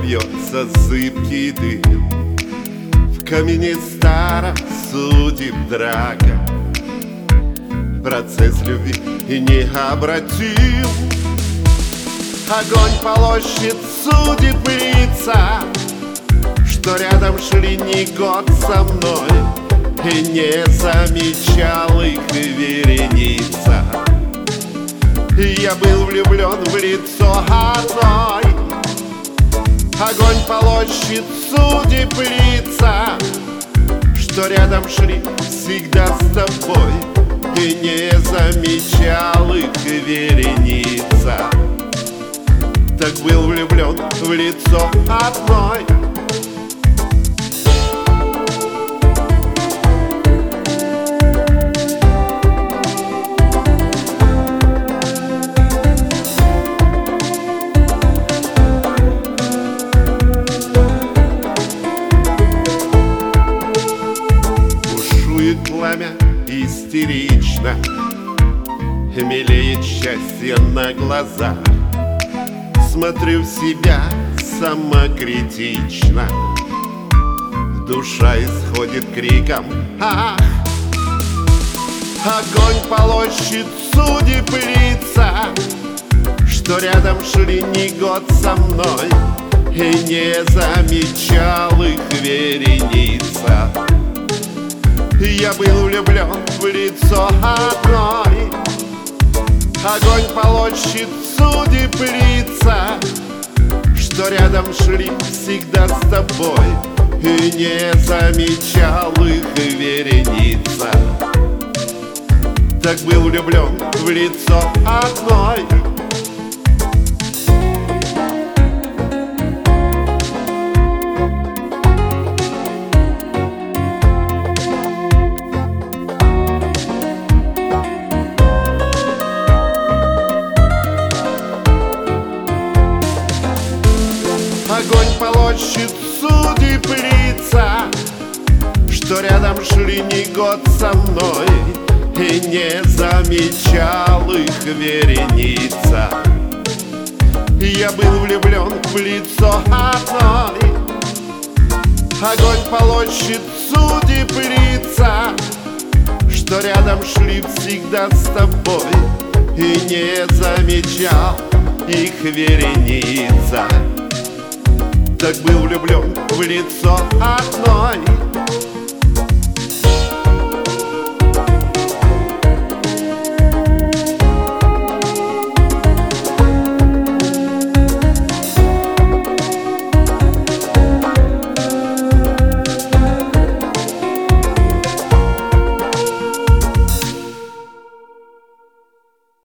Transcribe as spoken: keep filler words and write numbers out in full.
бьется зыбкий дым. В камине старом судит драка, процесс любви необратим. Огонь полощет судеб лица, что рядом шли не год со мной, и не замечал их вереница. Я был влюблен в лицо одной. Огонь полощет судеб лица, что рядом шли всегда с тобой, и не замечал их вереница. Так был влюблен в лицо одной. Пламя истерично, мелеет счастье на глазах. Смотрю в себя самокритично, душа исходит криком ах. Огонь полощет судеб лица, что рядом шли не год со мной, и не замечал их вереница. Я был влюблен в лицо одной. Огонь полощет судеб лица, что рядом шли всегда с тобой, и не замечал их вереница. Так был влюблен в лицо одной. Огонь полощет судеб лица, что рядом шли не год со мной, и не замечал их вереница. Я был влюблен в лицо одной. Огонь полощет судеб лица, что рядом шли всегда с тобой, и не замечал их вереница. Так был влюблен в лицо одной.